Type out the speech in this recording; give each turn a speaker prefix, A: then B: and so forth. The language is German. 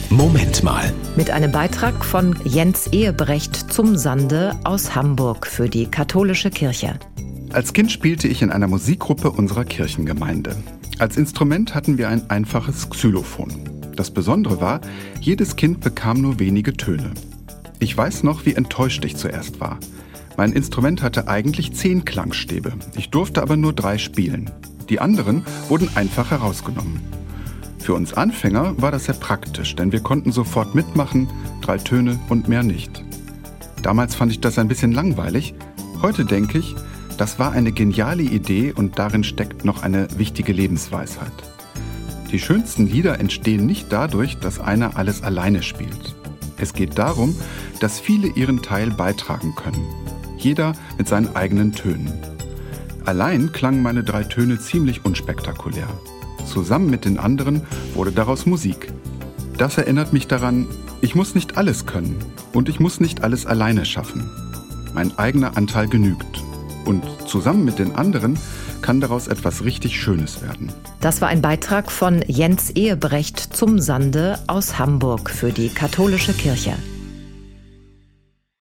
A: Moment mal.
B: Mit einem Beitrag von Jens Ehebrecht zum Sande aus Hamburg für die katholische Kirche.
C: Als Kind spielte ich in einer Musikgruppe unserer Kirchengemeinde. Als Instrument hatten wir ein einfaches Xylophon. Das Besondere war, jedes Kind bekam nur wenige Töne. Ich weiß noch, wie enttäuscht ich zuerst war. Mein Instrument hatte eigentlich 10 Klangstäbe. Ich durfte aber nur 3 spielen. Die anderen wurden einfach herausgenommen. Für uns Anfänger war das sehr praktisch, denn wir konnten sofort mitmachen, 3 Töne und mehr nicht. Damals fand ich das ein bisschen langweilig. Heute denke ich, das war eine geniale Idee und darin steckt noch eine wichtige Lebensweisheit. Die schönsten Lieder entstehen nicht dadurch, dass einer alles alleine spielt. Es geht darum, dass viele ihren Teil beitragen können. Jeder mit seinen eigenen Tönen. Allein klangen meine 3 Töne ziemlich unspektakulär. Zusammen mit den anderen wurde daraus Musik. Das erinnert mich daran, ich muss nicht alles können und ich muss nicht alles alleine schaffen. Mein eigener Anteil genügt. Und zusammen mit den anderen kann daraus etwas richtig Schönes werden.
B: Das war ein Beitrag von Jens Ehebrecht zum Sande aus Hamburg für die katholische Kirche.